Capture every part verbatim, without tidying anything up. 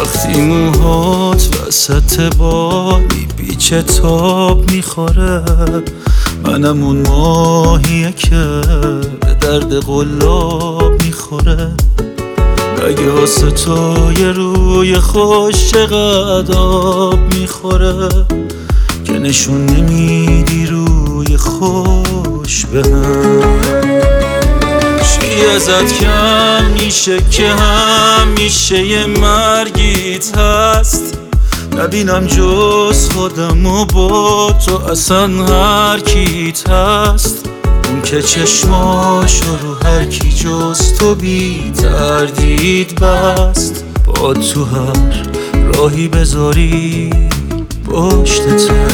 وقتی موهات وسط بالی بیچ تاب میخوره، منم اون ماهیه که به درد قلاب میخوره. اگه واسه تو یه روی خوش چقدر آب میخوره، که نشون نمیدی روی خوش بهم. چی ازت کم میشه که همیشه یه مرگیت هست؟ نبینم جز خودم و با تو اصلا هر کیت هست. اون که چشماشو رو هر کی جز تو بی تردید بست. با تو هر راهی بذاری پشتته،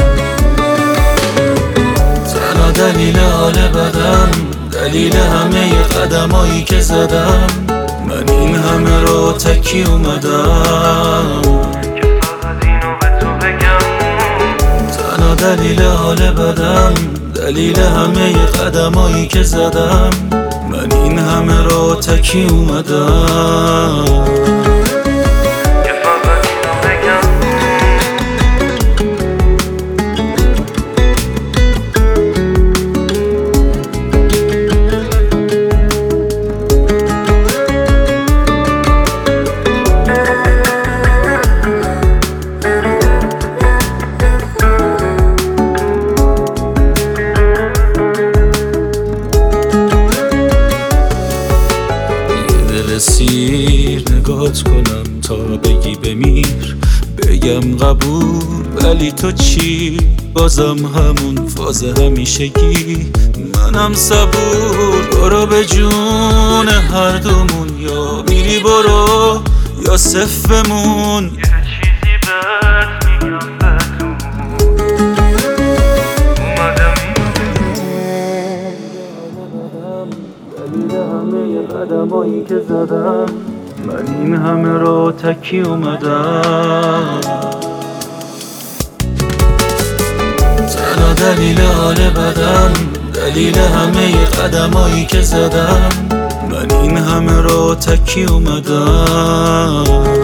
تنها دلیل حال بدم، دلیل همه قدمایی که زدم. من این همه رو تکی اومدم که فقط اینو به تو بگم. تنها دلیل حال بدم، دلیل همه قدمایی که زدم. من این همه رو تکی اومدم. سیر نگات کنم تا بگی بمیر، بگم قبول ولی تو چی؟ بازم همون فاز همیشگی. منم صبور، برو به جون هر دومون، یا میری برو یا صفر بمون. یه چیزی بهت میگم بهتون، اومدم اینو دلیل همه قدمایی که زدم. من این همه رو تکی اومدم، تنها دلیل حال بدم، دلیل همه قدمایی که زدم. من این همه رو تکی اومدم.